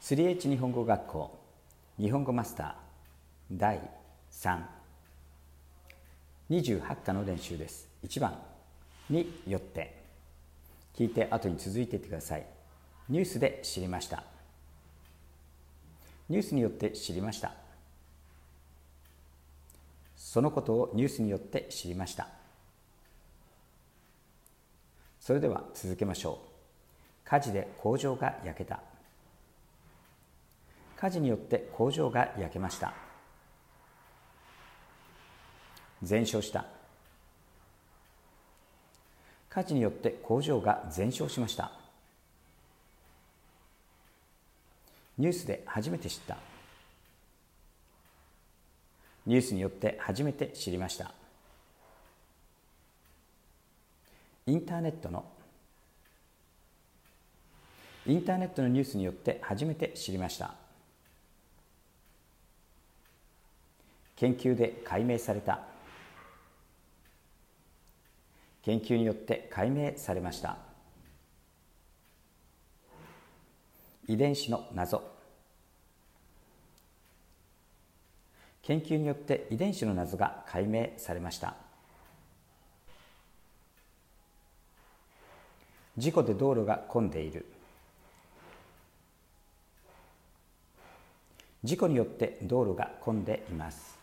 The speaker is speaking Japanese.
3H 日本語学校日本語マスター第328課の練習です。1番によって聞いて後に続いていってください。ニュースで知りました。ニュースによって知りました。そのことをニュースによって知りました。それでは続けましょう。火事で工場が焼けた。火事によって工場が焼けました。全焼した。火事によって工場が全焼しました。ニュースで初めて知った。ニュースによって初めて知りました。インターネットのニュースによって初めて知りました。研究で解明された。研究によって解明されました。遺伝子の謎。研究によって遺伝子の謎が解明されました。事故で道路が混んでいる。事故によって道路が混んでいます。